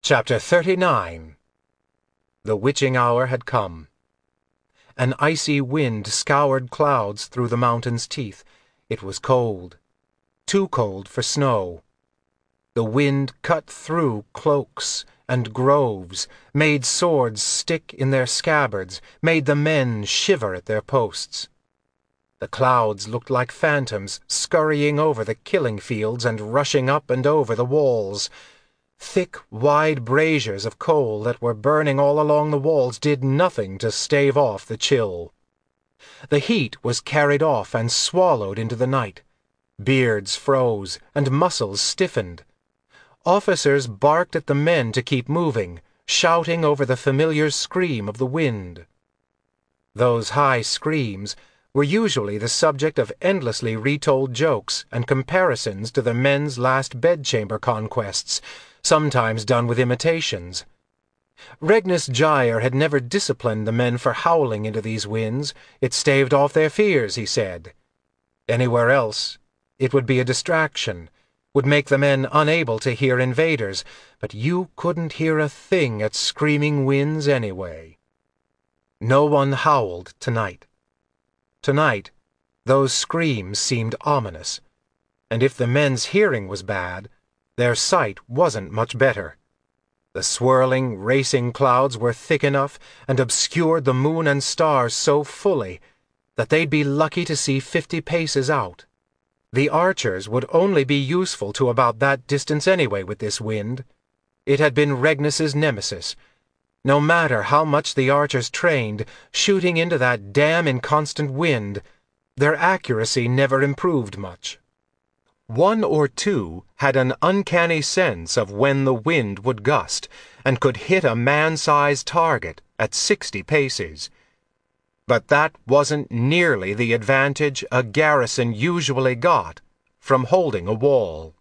Chapter 39. The witching hour had come. An icy wind scoured clouds through the mountain's teeth. It was cold, too cold for snow. The wind cut through cloaks and groves, made swords stick in their scabbards, made the men shiver at their posts. The clouds looked like phantoms scurrying over the killing fields and rushing up and over the walls. Thick, wide braziers of coal that were burning all along the walls did nothing to stave off the chill. The heat was carried off and swallowed into the night. Beards froze and muscles stiffened. Officers barked at the men to keep moving, shouting over the familiar scream of the wind. Those high screams were usually the subject of endlessly retold jokes and comparisons to the men's last bedchamber conquests, sometimes done with imitations. Regnus Gyre had never disciplined the men for howling into these winds. It staved off their fears, he said. Anywhere else, it would be a distraction, would make the men unable to hear invaders, but you couldn't hear a thing at screaming winds anyway. No one howled tonight. Tonight, those screams seemed ominous, and if the men's hearing was bad, their sight wasn't much better. The swirling, racing clouds were thick enough and obscured the moon and stars so fully that they'd be lucky to see 50 paces out. The archers would only be useful to about that distance anyway with this wind. It had been Regnus's nemesis. No matter how much the archers trained, shooting into that damn inconstant wind, their accuracy never improved much. One or two had an uncanny sense of when the wind would gust and could hit a man-sized target at 60 paces. But that wasn't nearly the advantage a garrison usually got from holding a wall.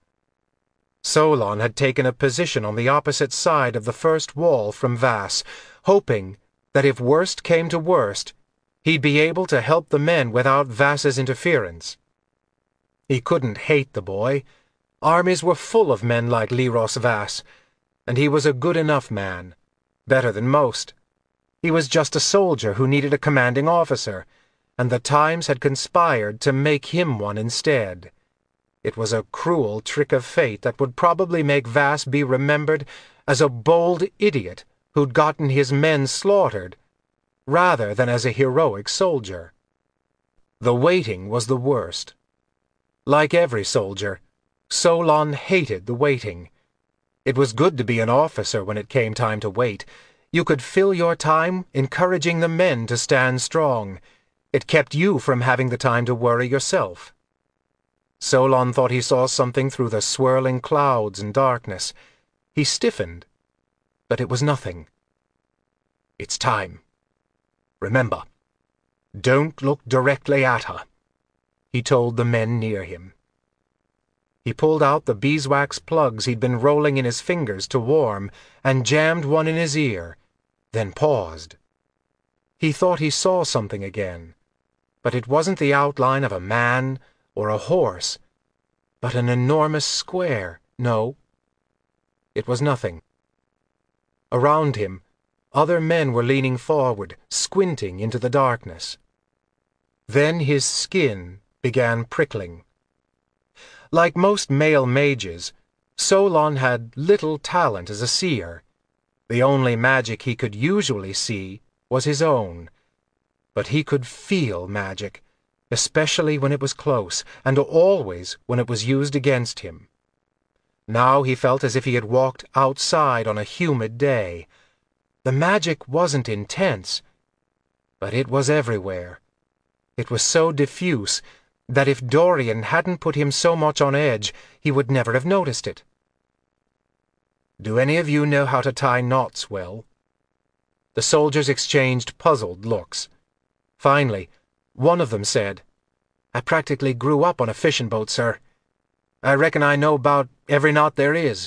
Solon had taken a position on the opposite side of the first wall from Vass, hoping that if worst came to worst, he'd be able to help the men without Vass's interference. He couldn't hate the boy. Armies were full of men like Leros Vass, and he was a good enough man, better than most. He was just a soldier who needed a commanding officer, and the times had conspired to make him one instead. It was a cruel trick of fate that would probably make Vass be remembered as a bold idiot who'd gotten his men slaughtered, rather than as a heroic soldier. The waiting was the worst. Like every soldier, Solon hated the waiting. It was good to be an officer when it came time to wait. You could fill your time encouraging the men to stand strong. It kept you from having the time to worry yourself. Solon thought he saw something through the swirling clouds and darkness. He stiffened, but it was nothing. It's time. Remember, don't look directly at her, he told the men near him. He pulled out the beeswax plugs he'd been rolling in his fingers to warm and jammed one in his ear, then paused. He thought he saw something again, but it wasn't the outline of a man or a horse, but an enormous square. No, it was nothing. Around him, other men were leaning forward, squinting into the darkness. Then his skin began prickling. Like most male mages, Solon had little talent as a seer. The only magic he could usually see was his own. But he could feel magic, especially when it was close, and always when it was used against him. Now he felt as if he had walked outside on a humid day. The magic wasn't intense, but it was everywhere. It was so diffuse that if Dorian hadn't put him so much on edge, he would never have noticed it. Do any of you know how to tie knots well? The soldiers exchanged puzzled looks. Finally, one of them said, I practically grew up on a fishing boat, sir. I reckon I know about every knot there is.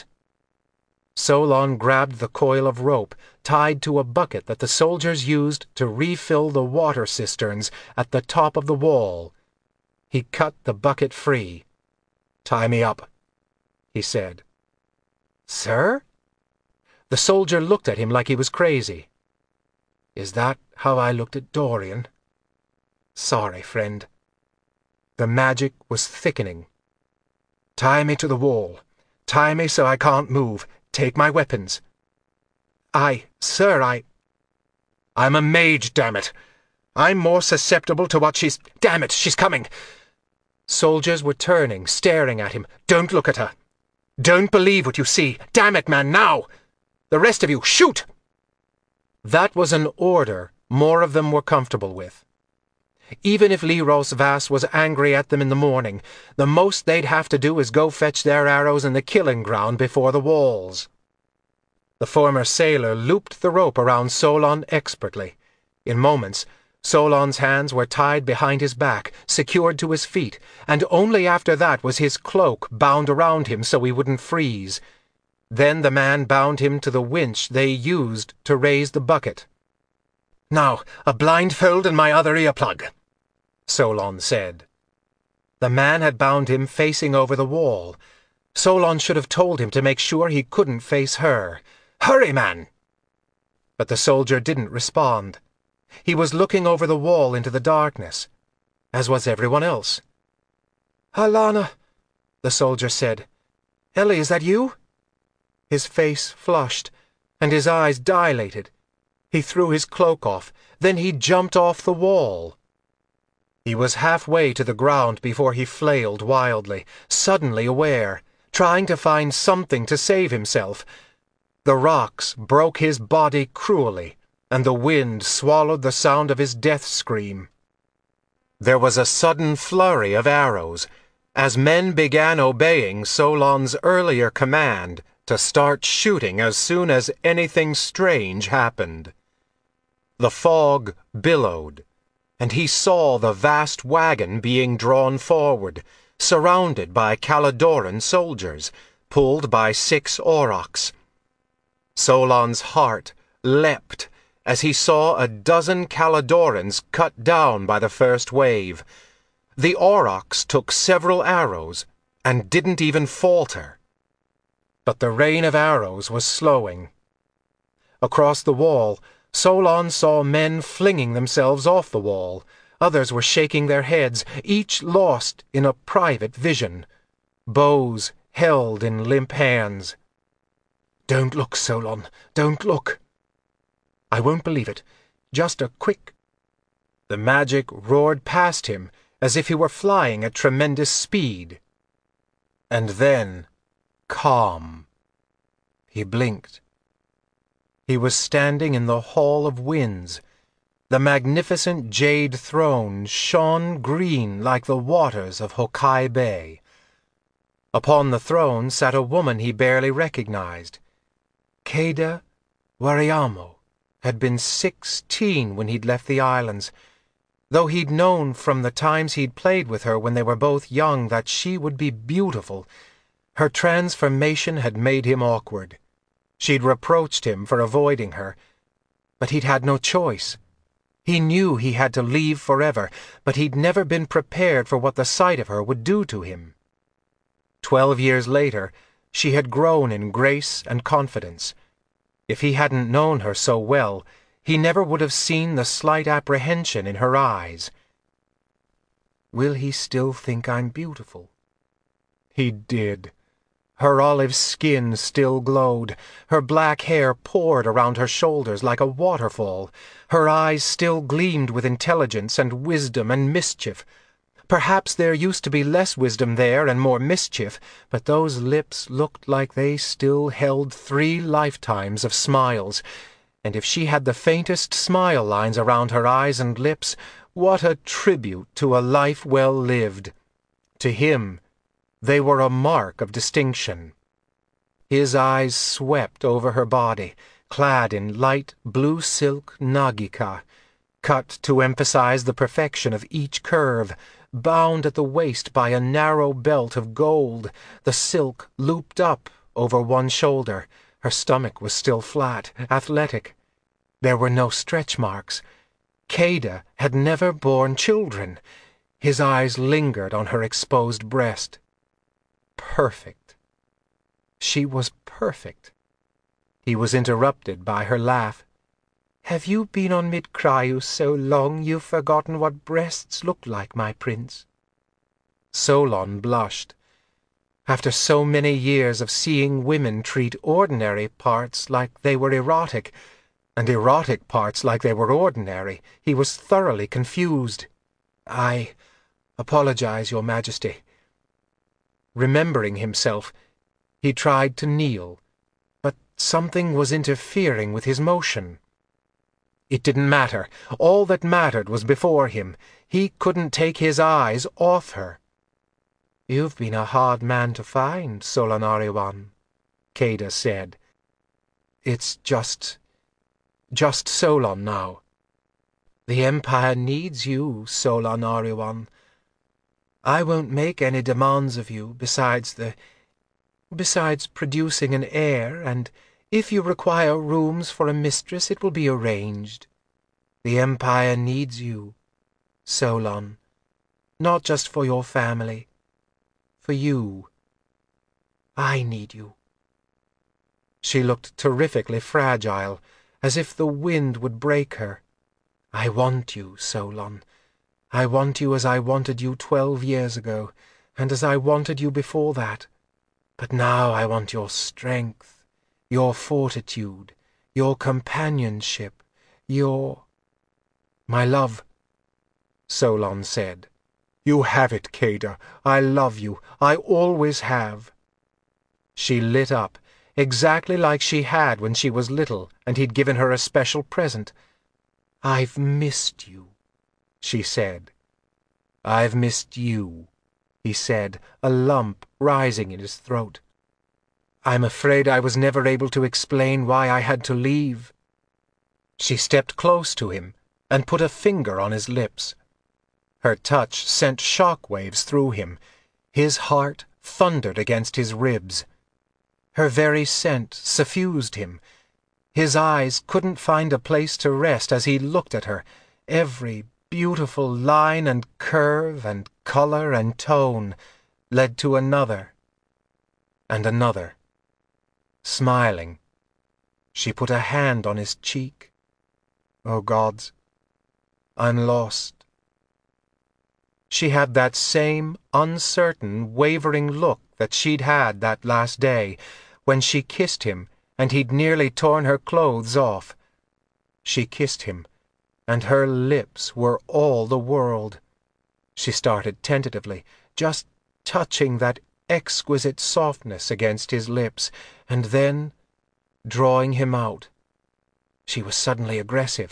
Solon grabbed the coil of rope tied to a bucket that the soldiers used to refill the water cisterns at the top of the wall. He cut the bucket free. Tie me up, he said. Sir? The soldier looked at him like he was crazy. "Is that how I looked at Dorian? Sorry, friend." The magic was thickening. "Tie me to the wall. Tie me so I can't move. Take my weapons." Sir, I'm a mage, damn it. I'm more susceptible to what she's... Damn it, she's coming. Soldiers were turning, staring at him. "Don't look at her. Don't believe what you see. Damn it, man, now! The rest of you, shoot!" That was an order more of them were comfortable with. Even if Lyros Vas was angry at them in the morning, the most they'd have to do is go fetch their arrows in the killing ground before the walls. The former sailor looped the rope around Solon expertly. In moments, Solon's hands were tied behind his back, secured to his feet, and only after that was his cloak bound around him so he wouldn't freeze. Then the man bound him to the winch they used to raise the bucket. "Now, a blindfold and my other earplug," Solon said. The man had bound him facing over the wall. Solon should have told him to make sure he couldn't face her. "Hurry, man!" But the soldier didn't respond. He was looking over the wall into the darkness, as was everyone else. "Alana," the soldier said. "Ellie, is that you?" His face flushed, and his eyes dilated. He threw his cloak off, then he jumped off the wall. He was halfway to the ground before he flailed wildly, suddenly aware, trying to find something to save himself. The rocks broke his body cruelly, and the wind swallowed the sound of his death scream. There was a sudden flurry of arrows, as men began obeying Solon's earlier command to start shooting as soon as anything strange happened. The fog billowed, and he saw the vast wagon being drawn forward, surrounded by Caladoran soldiers, pulled by 6 aurochs. Solon's heart leapt as he saw a dozen Caladorans cut down by the first wave. The aurochs took several arrows and didn't even falter. But the rain of arrows was slowing. Across the wall, Solon saw men flinging themselves off the wall. Others were shaking their heads, each lost in a private vision. Bows held in limp hands. "Don't look, Solon, don't look." "I won't believe it. Just a quick—" The magic roared past him as if he were flying at tremendous speed. And then, calm. He blinked. He was standing in the Hall of Winds. The magnificent jade throne shone green like the waters of Hokai Bay. Upon the throne sat a woman he barely recognized. Keda Wariamo had been 16 when he'd left the islands, though he'd known from the times he'd played with her when they were both young that she would be beautiful. Her transformation had made him awkward. She'd reproached him for avoiding her, but he'd had no choice. He knew he had to leave forever, but he'd never been prepared for what the sight of her would do to him. 12 years later, she had grown in grace and confidence. If he hadn't known her so well, he never would have seen the slight apprehension in her eyes. Will he still think I'm beautiful? He did. Her olive skin still glowed. Her black hair poured around her shoulders like a waterfall. Her eyes still gleamed with intelligence and wisdom and mischief. Perhaps there used to be less wisdom there and more mischief, but those lips looked like they still held 3 lifetimes of smiles. And if she had the faintest smile lines around her eyes and lips, what a tribute to a life well lived. To him, they were a mark of distinction. His eyes swept over her body, clad in light blue silk nagika, cut to emphasize the perfection of each curve, bound at the waist by a narrow belt of gold, the silk looped up over one shoulder. Her stomach was still flat, athletic. There were no stretch marks. Keda had never borne children. His eyes lingered on her exposed breast. Perfect. She was perfect. He was interrupted by her laugh. "Have you been on Mid-Cryo so long you've forgotten what breasts look like, my prince?" Solon blushed. After so many years of seeing women treat ordinary parts like they were erotic, and erotic parts like they were ordinary, he was thoroughly confused. "I apologize, Your Majesty." Remembering himself, he tried to kneel, but something was interfering with his motion. It didn't matter. All that mattered was before him. He couldn't take his eyes off her. "You've been a hard man to find, Solon Ariwan," Caeda said. "It's just Solon now." "The Empire needs you, Solon Ariwan. I won't make any demands of you besides producing an heir, and if you require rooms for a mistress, it will be arranged. The Empire needs you, Solon, not just for your family, for you. I need you." She looked terrifically fragile, as if the wind would break her. "I want you, Solon. I want you as I wanted you 12 years ago, and as I wanted you before that. But now I want your strength, your fortitude, your companionship, your—" "My love," Solon said. "You have it, Caeda. I love you. I always have." She lit up, exactly like she had when she was little and he'd given her a special present. "I've missed you," she said. "I've missed you," he said, a lump rising in his throat. "I'm afraid I was never able to explain why I had to leave." She stepped close to him and put a finger on his lips. Her touch sent shock waves through him. His heart thundered against his ribs. Her very scent suffused him. His eyes couldn't find a place to rest as he looked at her. Every beautiful line and curve and color and tone led to another and another. Smiling, she put a hand on his cheek. "Oh, gods, I'm lost." She had that same uncertain, wavering look that she'd had that last day, when she kissed him and he'd nearly torn her clothes off. She kissed him, and her lips were all the world. She started tentatively, just touching that exquisite softness against his lips, and then drawing him out. She was suddenly aggressive,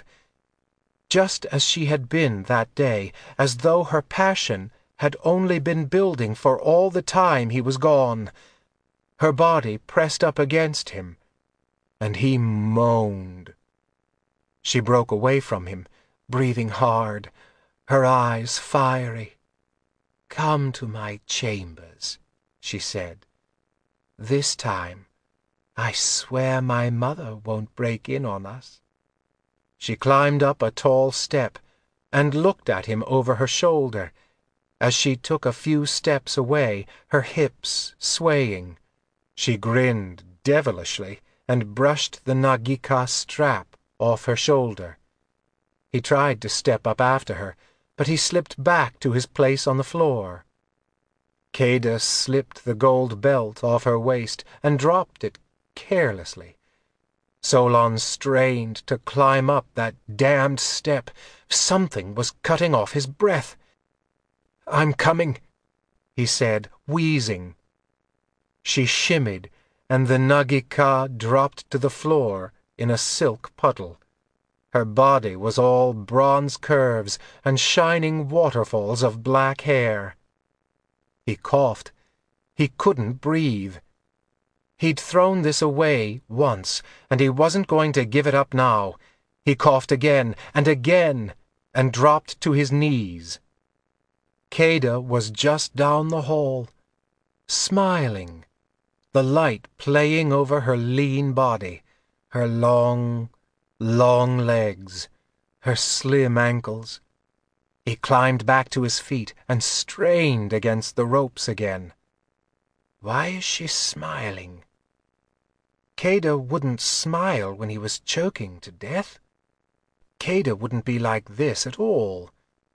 just as she had been that day, as though her passion had only been building for all the time he was gone. Her body pressed up against him, and he moaned. She broke away from him, breathing hard, her eyes fiery. "Come to my chambers," she said. "This time, I swear my mother won't break in on us." She climbed up a tall step and looked at him over her shoulder. As she took a few steps away, her hips swaying, she grinned devilishly and brushed the Nagika strap off her shoulder. He tried to step up after her, but he slipped back to his place on the floor. Caeda slipped the gold belt off her waist and dropped it carelessly. Solon strained to climb up that damned step. Something was cutting off his breath. "I'm coming," he said, wheezing. She shimmied, and the Nagika dropped to the floor in a silk puddle. Her body was all bronze curves and shining waterfalls of black hair. He coughed. He couldn't breathe. He'd thrown this away once, and he wasn't going to give it up now. He coughed again, and dropped to his knees. Caeda was just down the hall, smiling, the light playing over her lean body, her long, long legs, her slim ankles. He climbed back to his feet and strained against the ropes again. Why is she smiling? Keda wouldn't smile when he was choking to death. Keda wouldn't be like this at all.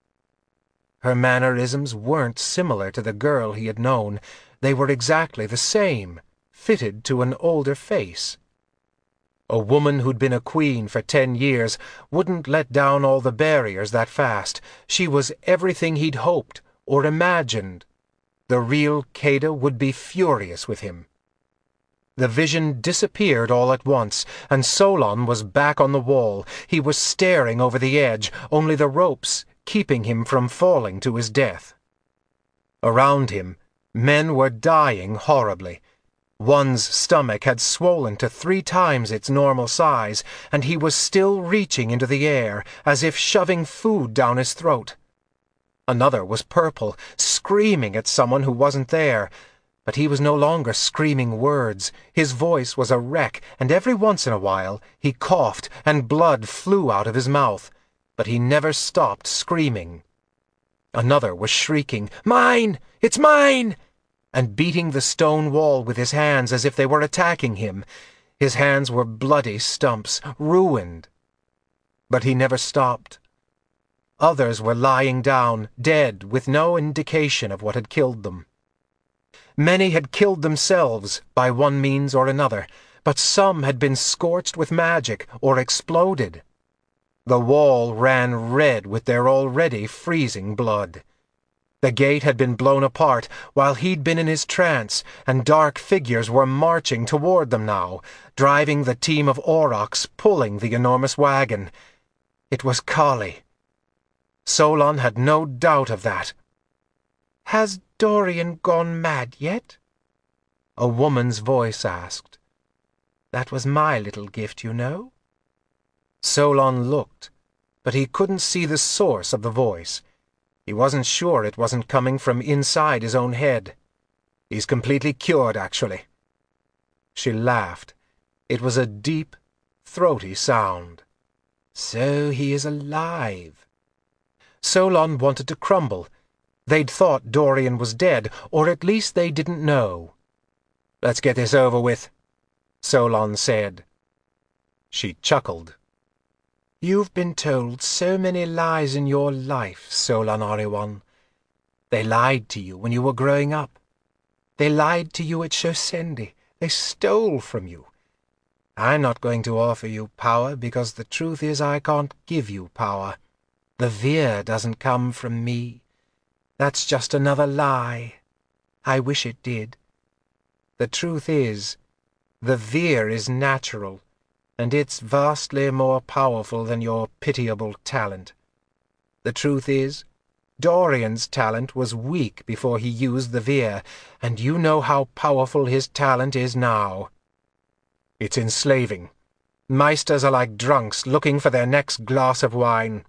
Her mannerisms weren't similar to the girl he had known. They were exactly the same, fitted to an older face. A woman who'd been a queen for 10 years wouldn't let down all the barriers that fast. She was everything he'd hoped or imagined. The real Keda would be furious with him. The vision disappeared all at once, and Solon was back on the wall. He was staring over the edge, only the ropes keeping him from falling to his death. Around him, men were dying horribly. One's stomach had swollen to 3 times its normal size, and he was still reaching into the air, as if shoving food down his throat. Another was purple, screaming at someone who wasn't there. But he was no longer screaming words. His voice was a wreck, and every once in a while he coughed and blood flew out of his mouth. But he never stopped screaming. Another was shrieking, "Mine! It's mine!" and beating the stone wall with his hands as if they were attacking him. His hands were bloody stumps, ruined. But he never stopped. Others were lying down, dead, with no indication of what had killed them. Many had killed themselves by one means or another, but some had been scorched with magic or exploded. The wall ran red with their already freezing blood. The gate had been blown apart while he'd been in his trance, and dark figures were marching toward them now, driving the team of aurochs pulling the enormous wagon. It was Kali. Solon had no doubt of that. "Has Dorian gone mad yet?" a woman's voice asked. "That was my little gift, you know." Solon looked, but he couldn't see the source of the voice. He wasn't sure it wasn't coming from inside his own head. "He's completely cured, actually." She laughed. It was a deep, throaty sound. "So he is alive." Solon wanted to crumble. They'd thought Dorian was dead, or at least they didn't know. "Let's get this over with," Solon said. She chuckled. "You've been told so many lies in your life, Solon Orewan. They lied to you when you were growing up. They lied to you at Shosendi. They stole from you. I'm not going to offer you power because the truth is I can't give you power. The Vir doesn't come from me. That's just another lie. I wish it did. The truth is, the Vir is natural, and it's vastly more powerful than your pitiable talent. The truth is, Dorian's talent was weak before he used the Vir, and you know how powerful his talent is now. It's enslaving. Meisters are like drunks looking for their next glass of wine."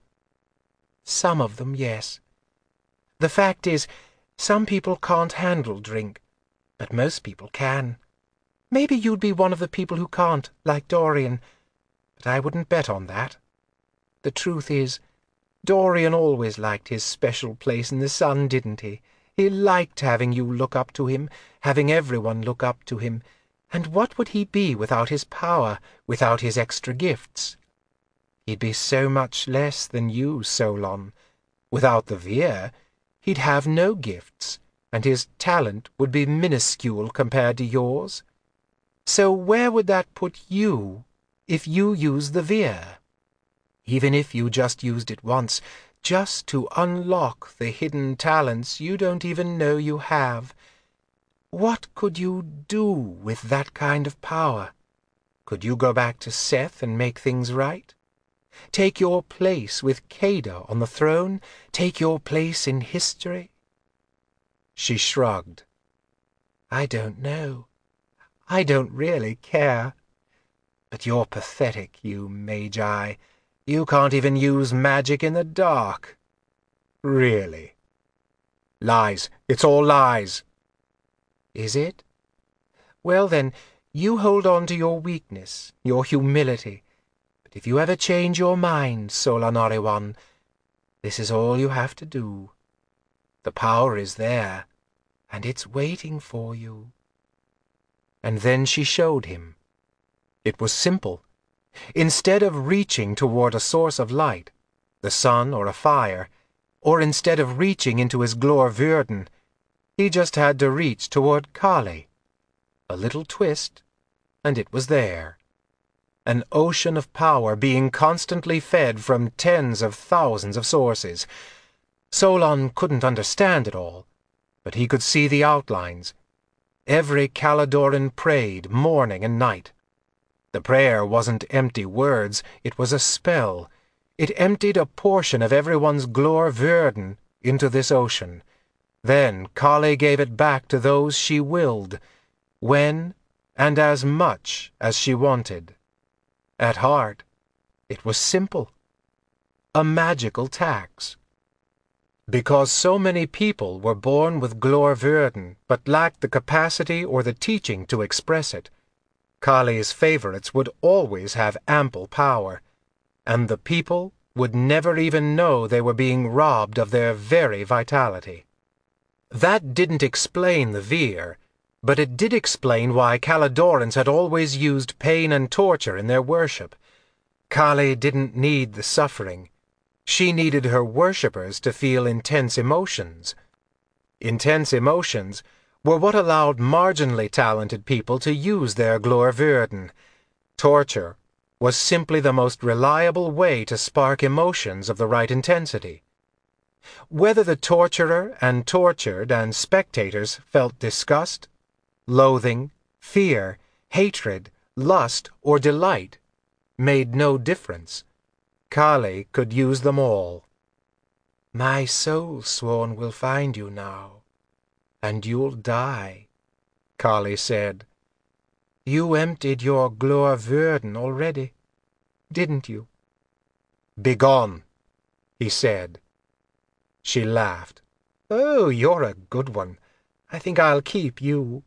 "Some of them, yes. The fact is, some people can't handle drink, but most people can. Maybe you'd be one of the people who can't, like Dorian, but I wouldn't bet on that. The truth is, Dorian always liked his special place in the sun, didn't he? He liked having you look up to him, having everyone look up to him. And what would he be without his power, without his extra gifts? He'd be so much less than you, Solon. Without the Vir, he'd have no gifts, and his talent would be minuscule compared to yours. So where would that put you if you used the Vir? Even if you just used it once, just to unlock the hidden talents you don't even know you have. What could you do with that kind of power? Could you go back to Seth and make things right? Take your place with Keda on the throne? Take your place in history?" She shrugged. "I don't know. I don't really care. But you're pathetic, you Magi. You can't even use magic in the dark." "Really?" "Lies. It's all lies." "Is it? Well then, you hold on to your weakness, your humility. But if you ever change your mind, Solon Orewan, this is all you have to do. The power is there, and it's waiting for you." And then she showed him. It was simple. Instead of reaching toward a source of light, the sun or a fire, or instead of reaching into his Glorvurden, he just had to reach toward Kali. A little twist, and it was there. An ocean of power being constantly fed from tens of thousands of sources. Solon couldn't understand it all, but he could see the outlines. Every Caladoran prayed morning and night. The prayer wasn't empty words, it was a spell. It emptied a portion of everyone's Glorvurden into this ocean. Then Kali gave it back to those she willed, when and as much as she wanted. At heart, it was simple. A magical tax. Because so many people were born with Glorvurden but lacked the capacity or the teaching to express it, Kali's favorites would always have ample power, and the people would never even know they were being robbed of their very vitality. That didn't explain the Vir, but it did explain why Caladorans had always used pain and torture in their worship. Kali didn't need the suffering. She needed her worshippers to feel intense emotions. Intense emotions were what allowed marginally talented people to use their Glorvurden. Torture was simply the most reliable way to spark emotions of the right intensity. Whether the torturer and tortured and spectators felt disgust, loathing, fear, hatred, lust, or delight made no difference. Kali could use them all. "My soul sworn will find you now, and you'll die," Kali said. "You emptied your Glorvurden already, didn't you?" "Begone," he said. She laughed. "Oh, you're a good one. I think I'll keep you."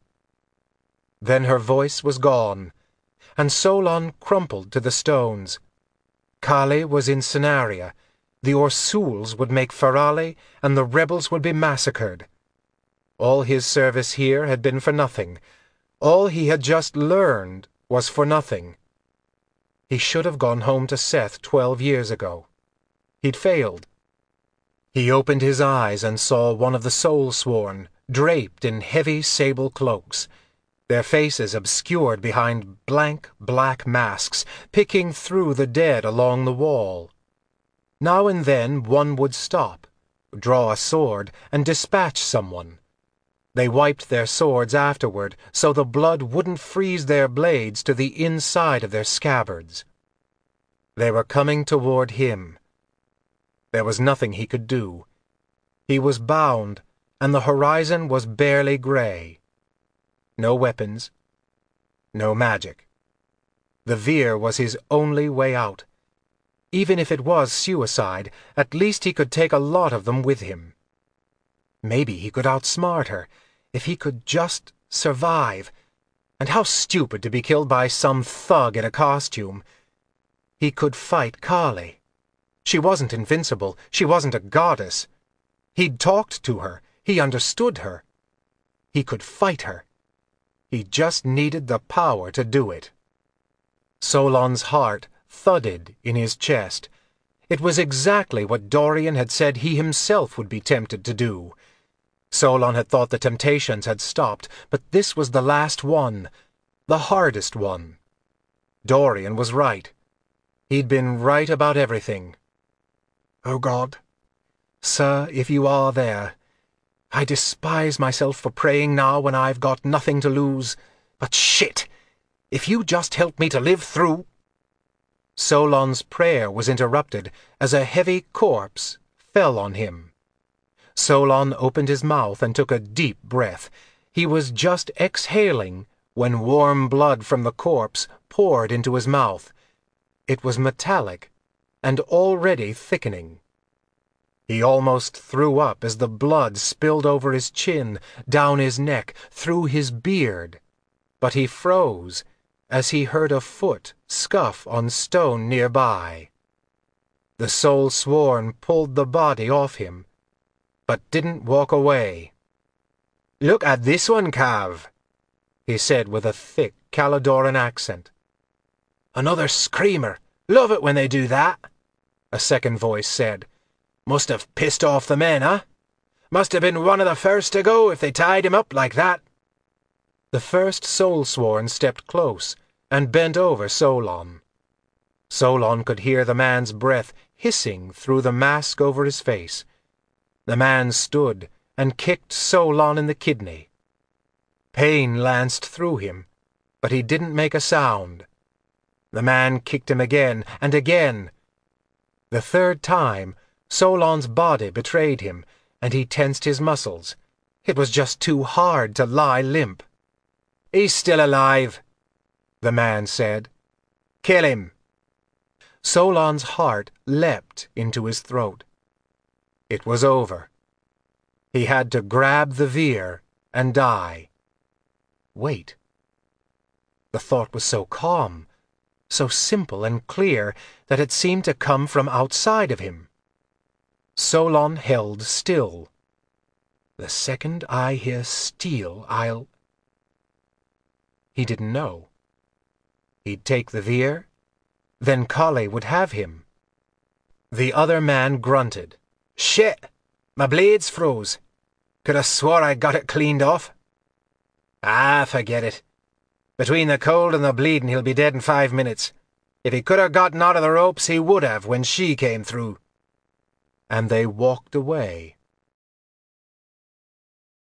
Then her voice was gone, and Solon crumpled to the stones. Kali was in Cenaria. The Orsuls would make Farale, and the rebels would be massacred. All his service here had been for nothing. All he had just learned was for nothing. He should have gone home to Seth 12 years ago. He'd failed. He opened his eyes and saw one of the Soulsworn, draped in heavy sable cloaks, their faces obscured behind blank black masks, picking through the dead along the wall. Now and then one would stop, draw a sword, and dispatch someone. They wiped their swords afterward so the blood wouldn't freeze their blades to the inside of their scabbards. They were coming toward him. There was nothing he could do. He was bound, and the horizon was barely gray. No weapons, no magic. The Vir was his only way out. Even if it was suicide, at least he could take a lot of them with him. Maybe he could outsmart her, if he could just survive. And how stupid to be killed by some thug in a costume. He could fight Kali. She wasn't invincible. She wasn't a goddess. He'd talked to her. He understood her. He could fight her. He just needed the power to do it. Solon's heart thudded in his chest. It was exactly what Dorian had said he himself would be tempted to do. Solon had thought the temptations had stopped, but this was the last one, the hardest one. Dorian was right. He'd been right about everything. "Oh God, sir, if you are there, I despise myself for praying now when I've got nothing to lose. But shit! If you just help me to live through—" Solon's prayer was interrupted as a heavy corpse fell on him. Solon opened his mouth and took a deep breath. He was just exhaling when warm blood from the corpse poured into his mouth. It was metallic and already thickening. He almost threw up as the blood spilled over his chin, down his neck, through his beard. But he froze as he heard a foot scuff on stone nearby. The Soulsworn pulled the body off him, but didn't walk away. "Look at this one, Cav," he said with a thick Caladoran accent. "Another screamer. Love it when they do that," a second voice said. "Must have pissed off the men, huh? Must have been one of the first to go if they tied him up like that." The first Soulsworn stepped close and bent over Solon. Solon could hear the man's breath hissing through the mask over his face. The man stood and kicked Solon in the kidney. Pain lanced through him, but he didn't make a sound. The man kicked him again and again. The third time, Solon's body betrayed him, and he tensed his muscles. It was just too hard to lie limp. "He's still alive," the man said. "Kill him." Solon's heart leapt into his throat. It was over. He had to grab the Vir and die. Wait. The thought was so calm, so simple and clear, that it seemed to come from outside of him. Solon held still. "The second I hear steel, I'll—" He didn't know. He'd take the Vir, then Colley would have him. The other man grunted. "Shit! My blade's froze. Could have swore I got it cleaned off." "Ah, forget it. Between the cold and the bleeding he'll be dead in 5 minutes. If he could have gotten out of the ropes, he would have when she came through." And they walked away.